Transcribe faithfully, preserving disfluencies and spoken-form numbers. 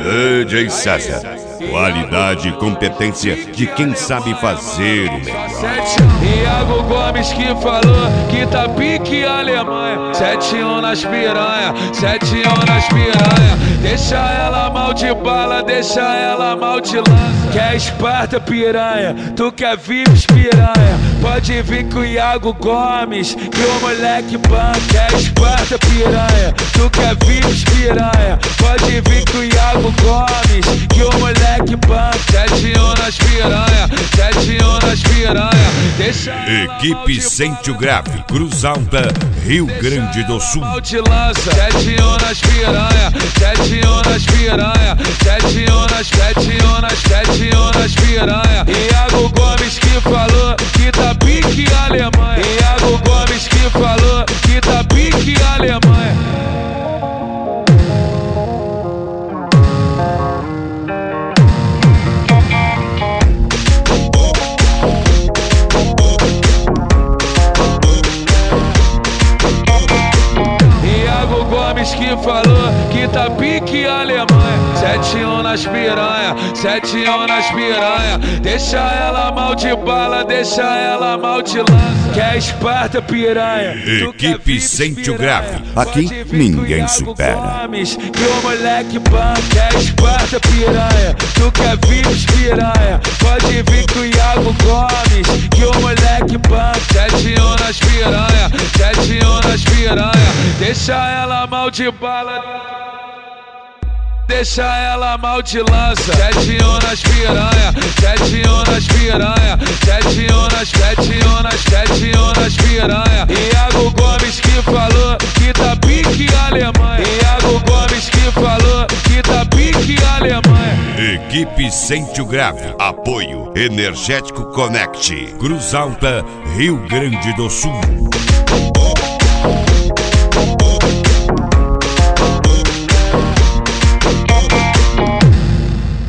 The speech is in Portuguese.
D J César, qualidade e competência de quem sabe fazer o melhor. Iago Gomes que falou que tá pique Alemanha. sete um nas piranha, sete um nas piranha. Deixa ela mal de bala, deixa ela mal de lança. Quer Esparta piranha, tu quer vibes piranha. Pode vir com o Iago Gomes, que o moleque banca. Quer Esparta piranha, tu quer vibes piranha. Pode vir com o Iago Gomes, que o moleque banca. sete um nas piranha, sete um nas piranha. Deixa Equipe Sente o Grave, Cruz Alta, Rio Grande do Sul. sete um nas piranha, sete um nas piranha, sete um nas, sete um nas, sete um nas piranha. Iago Gomes que falou que tá pique Alemanha. Iago Gomes que falou que tá pique Alemanha. Que falou que tá pique Alemanha. sete um nas piranha, sete um nas piranha. Deixa ela mal de bala, deixa ela mal de lança. Quer Esparta piranha, Equipe Sente o Grave, aqui ninguém supera. Que o moleque banca. Quer Esparta piranha, tu quer vibes piranha. Pode vir com o Iago Gomes, que o moleque banca. sete um nas piranha, sete um nas piranha. Deixa ela mal de bala, deixa ela mal de lança. sete um nas piranha, sete um nas piranha, sete um nas, sete um nas, sete um nas piranha. Iago Gomes que falou que tá pique Alemanha. Iago Gomes que falou que tá pique Alemanha. Equipe Sente o Grave, apoio Energético Connect, Cruz Alta, Rio Grande do Sul.